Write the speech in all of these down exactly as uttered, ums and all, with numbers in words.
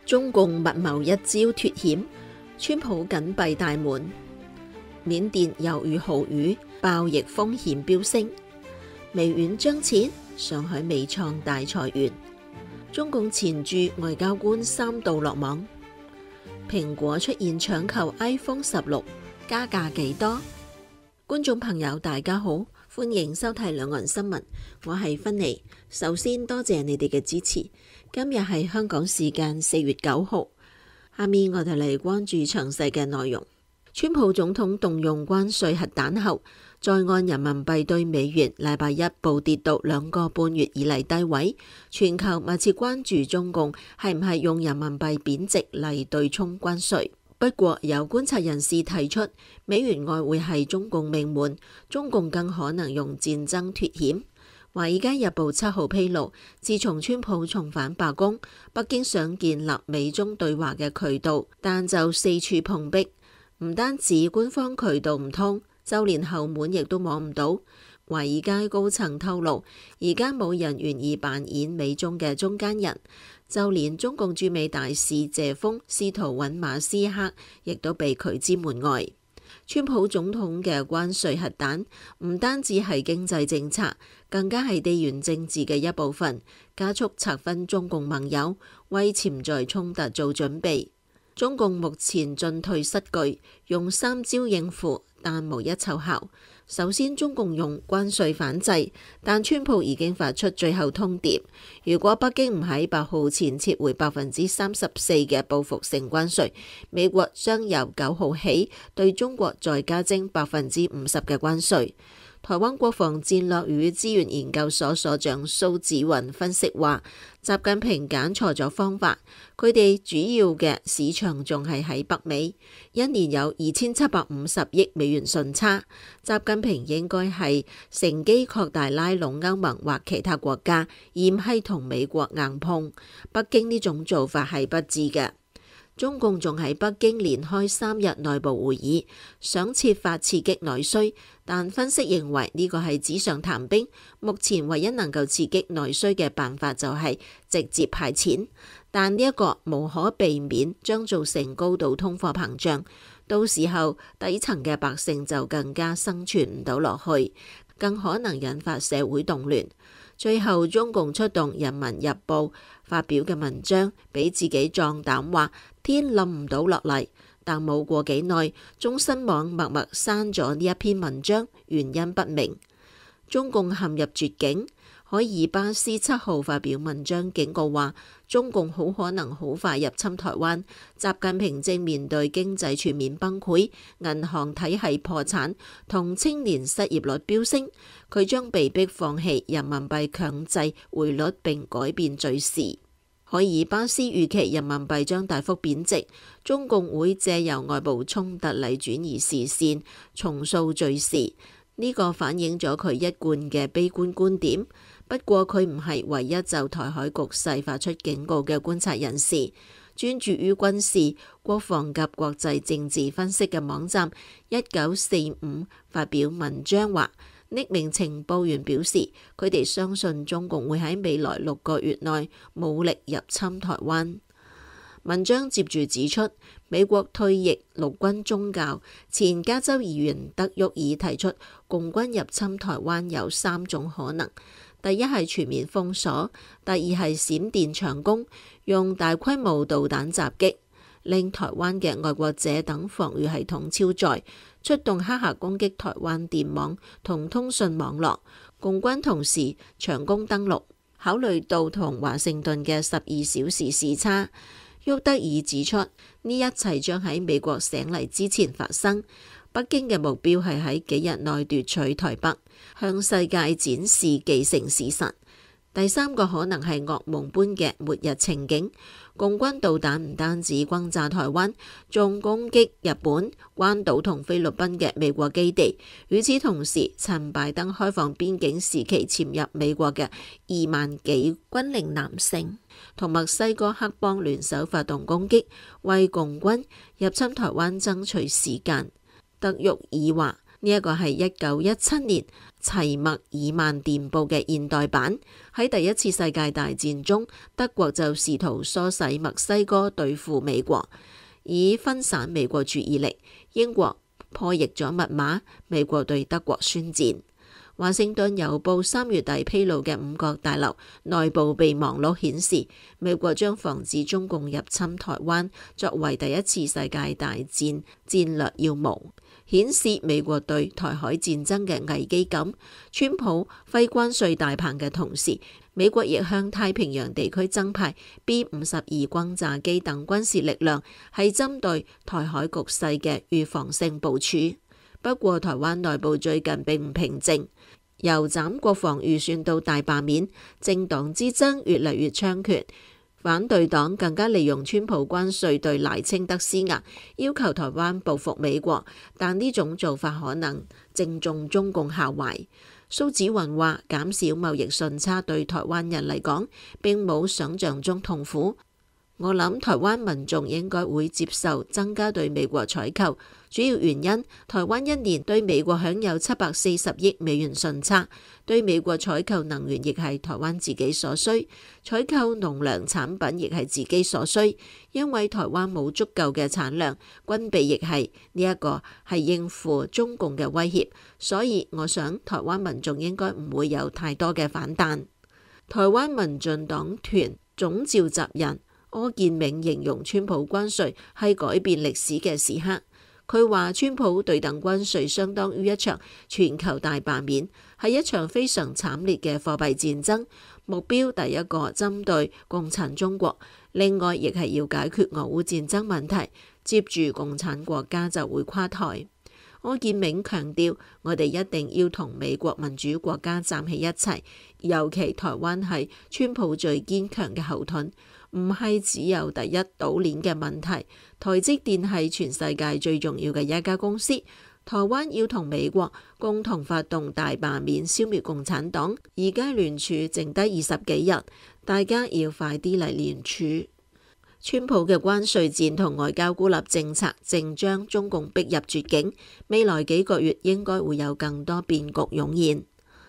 中共密謀一招脫險，川普緊閉大門。緬甸猶如豪雨，爆疫風險飆升。微軟將錢，上海微創大裁員。中共前駐外交官三度落網。蘋果出現搶購 iPhone 十六，加價幾多？觀眾朋友大家好，歡迎收睇兩岸新聞，我係芬妮。首先多謝你哋嘅支持。今日係香港時間四月九號，下面我哋嚟關注詳細嘅內容。川普總統動用關稅核彈後，在岸人民幣對美元禮拜一暴跌到兩個半月以嚟低位，全球密切關注中共係唔係用人民幣貶值嚟對沖關稅。不過有觀察人士提出，美元外匯係中共命門，中共更可能用戰爭脫險。華爾街日報七號披露，自從川普重返白宮，北京想建立美中對話嘅渠道，但就四處碰壁。唔單止官方渠道唔通，就連後門亦都摸唔到。華爾街高層透露，而家冇人願意扮演美中嘅中間人，就連中共駐美大使謝鋒試圖揾馬斯克，亦都被拒之門外。川普總統嘅關稅核彈唔單止係經濟政策，更加係地緣政治嘅一部分，加速拆分中共盟友，為潛在衝突做準備。中共目前進退失據，用三招應付，但無一奏效。首先，中共用關稅反制，但川普已經發出最後通牒，如果北京唔喺八號前撤回百分之三十四嘅報復性關稅，美國將由九號起對中國再加徵百分之五十嘅關稅。台灣國防戰略與資源研究所所長蘇紫雲分析話，習近平揀錯咗方法，佢哋主要嘅市場仲係喺北美，一年有二千七百五十億美元順差，習近平應該係乘機擴大拉攏歐盟或其他國家，而唔係同美國硬碰。北京呢種做法係不智嘅。中共仲喺北京連開三日內部會議，想設法刺激內需，但分析認為呢個係紙上談兵。目前唯一能夠刺激內需嘅辦法就係直接派錢，但呢一個無可避免將造成高度通貨膨脹，到時候底層嘅百姓就更加生存唔到落去，更可能引發社會動亂。最後，中共出動《人民日報》發表嘅文章，俾自己壯膽話天冧唔到落嚟，但冇過幾耐，中新網默默刪咗呢一篇文章，原因不明。中共陷入絕境。海爾巴斯七號發表文章警告話，中共好可能好快入侵台灣。習近平正面對經濟全面崩潰、銀行體系破產同青年失業率飆升，佢將被迫放棄人民幣強制匯率並改變敘事。海爾巴斯預期人民幣將大幅貶值，中共會借由外部衝突嚟轉移視線，重塑敘事。呢個反映咗佢一貫嘅悲觀觀點。不過佢唔係唯一就台海局勢發出警告嘅觀察人士。專注於軍事、國防及國際政治分析嘅網站一九四五發表文章話，匿名情報員表示，佢哋相信中共會喺未來六個月內武力入侵台灣。文章接住指出，美國退役陸軍中校、前加州議員德沃爾提出，共軍入侵台灣有三種可能。第一係全面封鎖，第二係閃電搶攻，用大規模導彈襲擊，令台灣嘅愛國者等防禦系統超載，出動黑客攻擊台灣電網同通訊網絡。共軍同時搶攻登陸。考慮到同華盛頓嘅十二小時時差，沃德爾指出，呢一切將喺美國醒嚟之前發生。北京嘅目標係喺幾日內奪取台北，向世界展示既成事實。第三個可能係噩夢般嘅末日情景，共軍導彈唔單止轟炸台灣，仲攻擊日本、關島同菲律賓嘅美國基地。與此同時，趁拜登開放邊境時期潛入美國嘅二萬幾軍齡男性同墨西哥黑幫聯手發動攻擊，為共軍入侵台灣爭取時間。德沃爾話， 呢一個係一九一七年齊默爾曼電報嘅現代版。喺第一次世界大戰中，德國就試圖唆使墨西哥對付美國，以分散美國注意力。英國破譯咗密碼，美國對德國宣戰。華盛頓郵報三月底披露嘅五角大樓內部備忘錄顯示，美國將防止中共入侵台灣作為第一次世界大戰戰略要務，顯示美國對台海戰爭嘅危機感。川普揮關稅大棒嘅同時，美國亦向太平洋地區增派 B 五十二轟炸機等軍事力量，係針對台海局勢嘅預防性部署。不過，台灣內部最近並唔平靜，由斬國防預算到大罷免，政黨之爭越嚟越猖獗。反對黨更加利用川普關稅對賴清德施壓，要求台灣報復美國，但呢種做法可能正中中共下懷。蘇紫雲話：減少貿易順差對台灣人嚟講並冇想象中痛苦。我諗台灣民眾應該會接受增加對美國採購，主要原因台灣一年對美國享有七百四十億美元順差，對美國採購能源亦係台灣自己所需，採購農糧產品亦係自己所需，因為台灣冇足夠嘅產量，軍備亦係呢一個係應付中共嘅威脅，所以我想台灣民眾應該唔會有太多嘅反彈。台灣民進黨團總召集人柯建銘形容川普關稅係改變歷史嘅時刻。佢話川普對等關稅相當於一場全球大罷免，係一場非常慘烈嘅貨幣戰爭。目標第一個針對共產中國，另外亦係要解決俄烏戰爭問題。接住共產國家就會垮台。柯建銘強調，我哋一定要同美國民主國家站喺一齊，尤其台灣係川普最堅強嘅後盾。唔係只有第一島鏈嘅問題，台積電係全世界最重要嘅一家公司。台灣要同美國共同發動大罷免，消滅共產黨。而家聯署剩低二十幾日，大家要快啲嚟聯署。川普嘅關稅戰同外交孤立政策正將中共逼入絕境，未來幾個月應該會有更多變局湧現。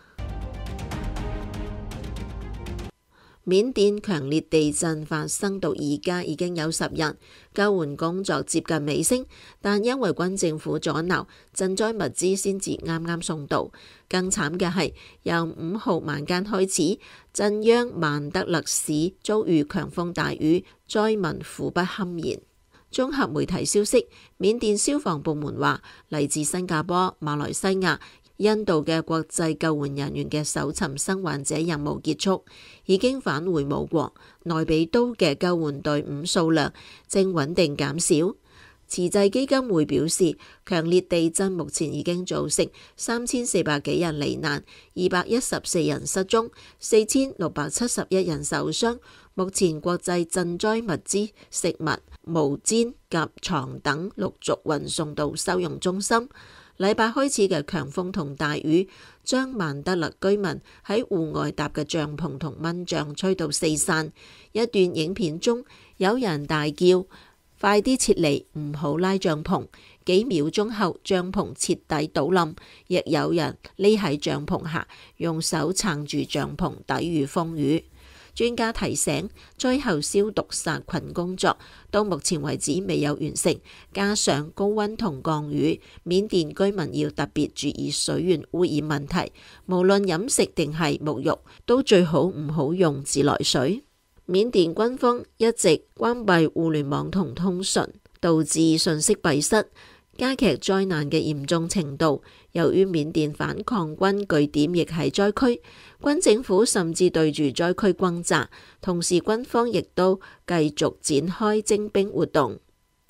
緬甸強烈地震發生到而家已經有十日，救援工作接近尾聲，但因為軍政府阻撓，賑災物資先至啱啱送到。更慘嘅係，由五號晚間開始，震央曼德勒市遭遇強風大雨，災民苦不堪言。綜合媒體消息，緬甸消防部門話，嚟自新加坡、馬來西亞、印度嘅國際救援人員嘅搜尋生還者任務結束，已經返回母國。內比都嘅救援隊伍數量正穩定減少。慈濟基金會表示，強烈地震目前已經造成三千四百幾人罹難，二百一十四人失蹤，四千六百七十一人受傷。目前國際賑災物資、食物、毛氈、夾床等陸續運送到收容中心。禮拜開始嘅強風同大雨，將曼德勒居民喺戶外搭嘅帳篷同蚊帳吹到四散。一段影片中，有人大叫：快啲撤離，唔好拉帳篷。幾秒鐘後，帳篷徹底倒冧，亦有人匿喺帳篷下，用手撐住帳篷抵禦風雨。專家提醒，災後消毒殺菌工作到目前為止未有完成，加上高溫同降雨，緬甸居民要特別注意水源污染問題。無論飲食定係沐浴，都最好唔好用自來水。緬甸軍方一直關閉互聯網同通訊，導致信息閉塞，加劇災難嘅嚴重程度。由於緬甸反抗軍據點亦係災區，軍政府甚至對住災區轟炸，同時軍方亦都繼續展開徵兵活動。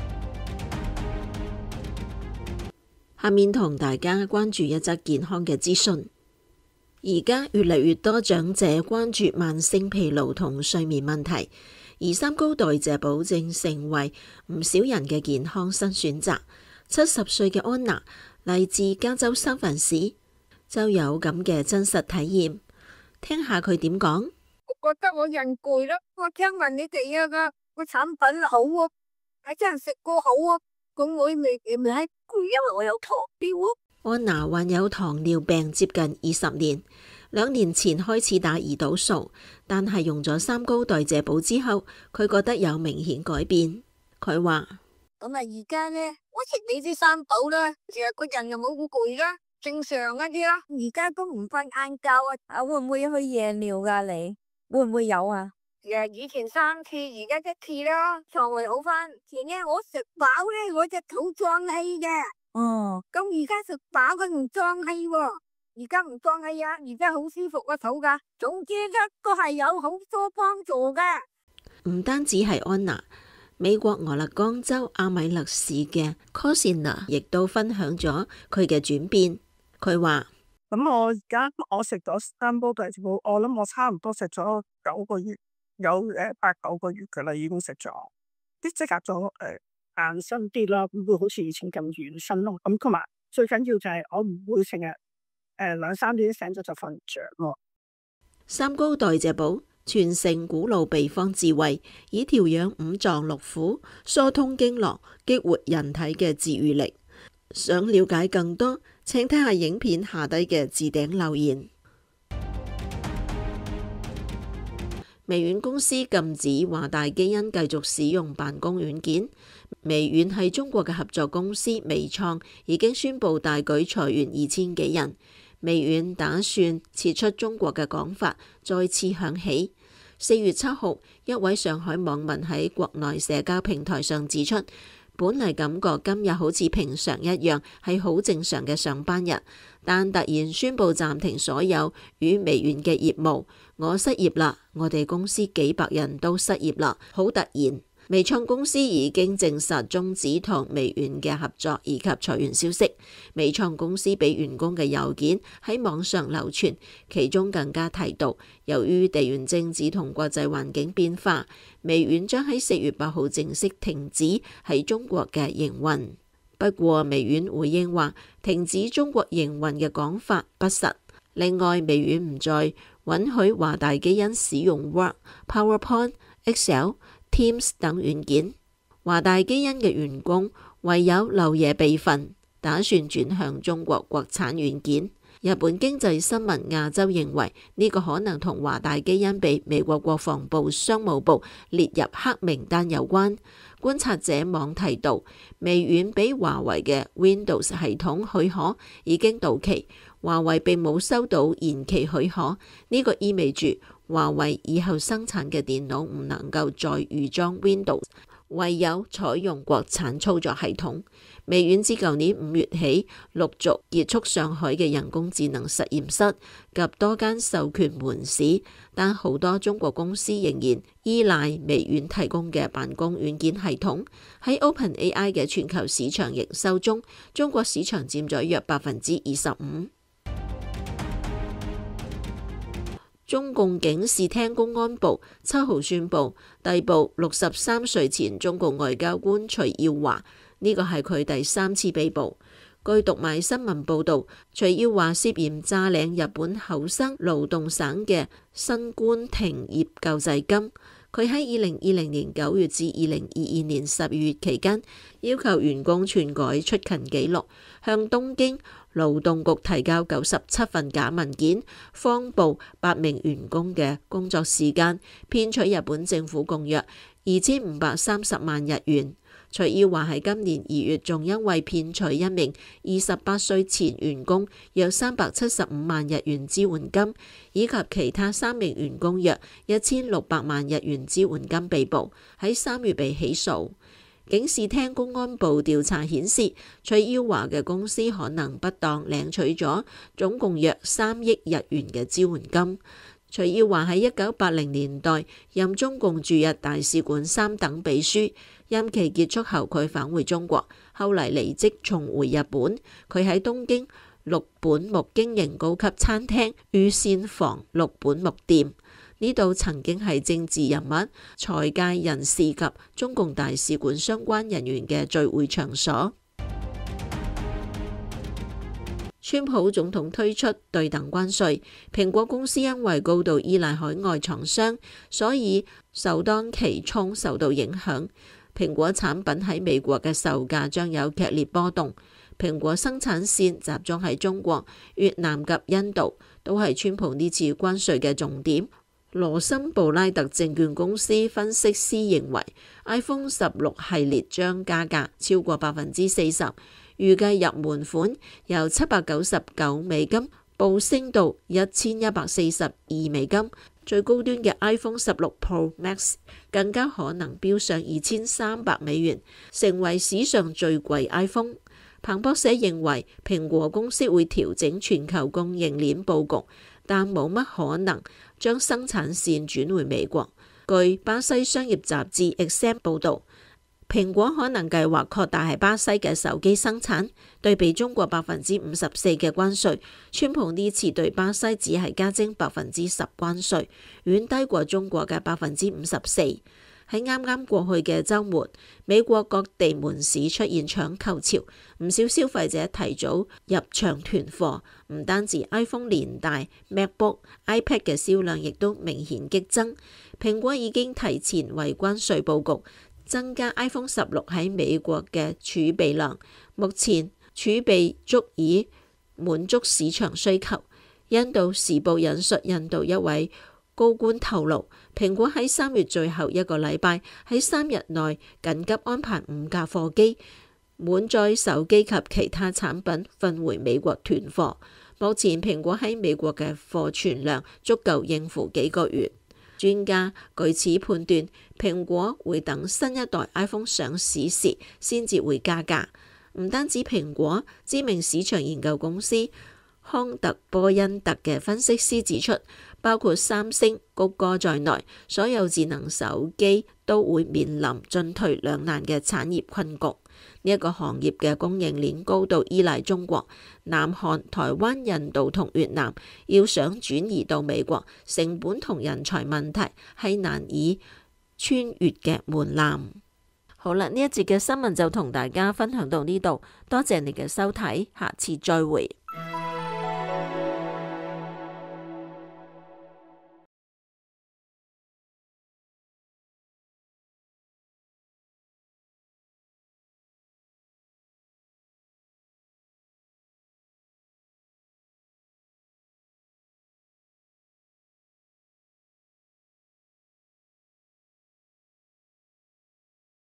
下面同大家關注一則健康嘅資訊。而家越嚟越多長者關注慢性疲勞同睡眠問題，而三高代謝保證成為唔少人嘅健康新選擇。七十歲嘅安娜嚟自加州三藩市，就有咁嘅真實體驗。聽下佢點講。 我覺得我人攰啦，我聽聞你哋啊個個產品好啊，係真係食過好啊，咁我未未係攰，因為我有糖尿啊。 安娜患有糖尿病接近二十年，兩年前開始打胰島素，但係用咗三高代謝補之後，佢覺得有明顯改變。佢話： 咁啊，而家呢，我食你啲三寶啦，成日個人又冇咁攰啦，正常一啲啦。而家都唔瞓晏覺啊，啊會唔會去夜尿噶？你會唔會有啊？誒，以前三次，而家一次啦，腸胃好翻。前呢我食飽咧，我隻肚脹氣嘅。哦，咁而家食飽佢唔脹氣喎，而家唔脹氣啊，而家好舒服個肚噶。總之一個係有好多幫助嘅。 唔單止係安娜，美國俄勒岡州阿米勒市嘅 Cosina 亦都分享咗佢嘅轉變。佢話： 咁我而家我食咗三煲代謝補，我諗我差唔多食咗九個月，有誒八九個月噶啦，已經食咗，啲即刻咗誒硬身啲啦，唔會好似以前咁軟身咯。咁同埋最緊要就係我唔會成日誒兩三點醒咗就瞓唔着咯。 三高代謝補傳承古老秘方智慧，以調養五臟六腑、疏通經絡、激活人體嘅治愈力。想了解更多，請睇下影片下底嘅置頂留言。微軟公司禁止華大基因繼續使用辦公軟件。微軟係中國嘅合作公司，微創已經宣布大舉裁員二千幾人。微軟打算撤出中國嘅講法再次響起。四月七號，一位上海網民喺國內社交平台上指出，本嚟感覺今日好似平常一樣，係好正常嘅上班日，但突然宣布暫停所有與微軟嘅業務，我失業啦，我哋公司幾百人都失業啦，好突然。微創公司已經證實終止同微軟嘅合作以及裁員消息。微創公司俾員工嘅郵件喺網上流傳，其中更加提到，由於地緣政治同國際環境變化，微軟將喺四月八號正式停止喺中國嘅營運。不過微軟回應話，停止中國營運嘅講法不實。另外，微軟唔再允許華大基因使用 Word、PowerPoint、Excel、Teams 等軟件，華大基因嘅員工唯有漏夜備份，打算轉向中國國產軟件。日本經濟新聞亞洲認為呢個可能同華大基因被美國國防部商務部列入黑名單有關。觀察者網提到，微軟俾華為嘅 Windows 系統許可已經到期，華為並冇收到延期許可，呢個意味住華為以後生產嘅電腦唔能夠再預裝 Windows， 唯有採用國產操作系統。微軟自舊年五月起陸續結束上海嘅人工智能實驗室及多間授權門市，但好多中國公司仍然依賴微軟提供嘅辦公軟件系統。喺 OpenAI 嘅全球市場營收中，中國市場佔咗約百分之二十五。中共警視廳公安部七號宣布逮捕六十三歲前中共外交官徐耀華，呢個係佢第三次被捕。據讀賣新聞報導，徐耀華涉嫌詐領日本厚生勞動省嘅新冠停業救濟金。佢喺二零二零年九月至二零二二年十二月期間，要求員工篡改出勤記錄，向東京勞動局提交九十七份假文件，謊報八名員工嘅工作時間，騙取日本政府共約二千五百三十萬日元。徐耀華喺今年二月仲因為騙取一名二十八歲前員工約三百七十五萬日元支援金，以及其他三名員工約一千六百萬日元支援金被捕，喺三月被起訴。警視廳公安部調查顯示，徐耀華嘅公司可能不當領取咗總共約三億日元嘅支援金。徐耀華喺一九八零年代任中共駐日大使館三等秘書，任期結束後佢返回中國，後嚟離職重回日本。佢喺東京六本木經營高級餐廳御膳房六本木店，呢度曾經係政治人物、財界人士及中共大使館相關人員嘅聚會場所。川普總統推出對等關稅，蘋果公司因為高度依賴海外廠商，所以首當其衝受到影響。蘋果產品喺美國嘅售價將有劇烈波動。 蘋果生產線集中喺中國、越南及印度，都係川普呢次關稅嘅重點。羅森布拉特證券公司分析師認為 ，iPhone 十六系列將加價超過百分之四十，預計入門款由七百九十九美金暴升到一千一百四十二美金，最高端嘅 iPhone 十六 Pro Max 更加可能飆上二千三百美元，成為史上最貴 iPhone。彭博社認為，蘋果公司會調整全球供應鏈佈局，但冇乜可能將生產線轉回美國。據巴西商業雜誌 Exame 報導，蘋果可能計劃擴大喺巴西嘅手機生產，對比中國百分之五十四嘅關稅，川普呢次對巴西只係加徵百分之十關稅，遠低過中國嘅百分之五十四。喺啱啱過去嘅週末，美國各地門市出現搶購潮，唔少消費者提早入場囤貨。唔單止 iPhone 連帶 MacBook、iPad 嘅銷量亦都明顯激增。蘋果已經提前為關稅佈局，增加 iPhone 十六喺美國嘅儲備量，目前儲備足以滿足市場需求。印度時報引述印度一位高官透露，蘋果喺三月最後一個禮拜喺三日內緊急安排五架貨機，滿載手機及其他產品運回美國囤貨。目前蘋果喺美國嘅貨存量足夠應付幾個月。專家據此判斷，蘋果會等新一代 iPhone 上市時先至會加價。唔單止蘋果，知名市場研究公司康特波恩特嘅分析師指出，包括三星、谷歌在內，所有智能手機都會面臨進退兩難嘅產業困局。呢一個行業嘅供應鏈高度依賴中國、南韓、台灣、印度同越南，要想轉移到美國，成本同人才問題係難以穿越嘅門檻。好啦，呢一節嘅新聞就同大家分享到呢度，多謝你嘅收睇，下次再會。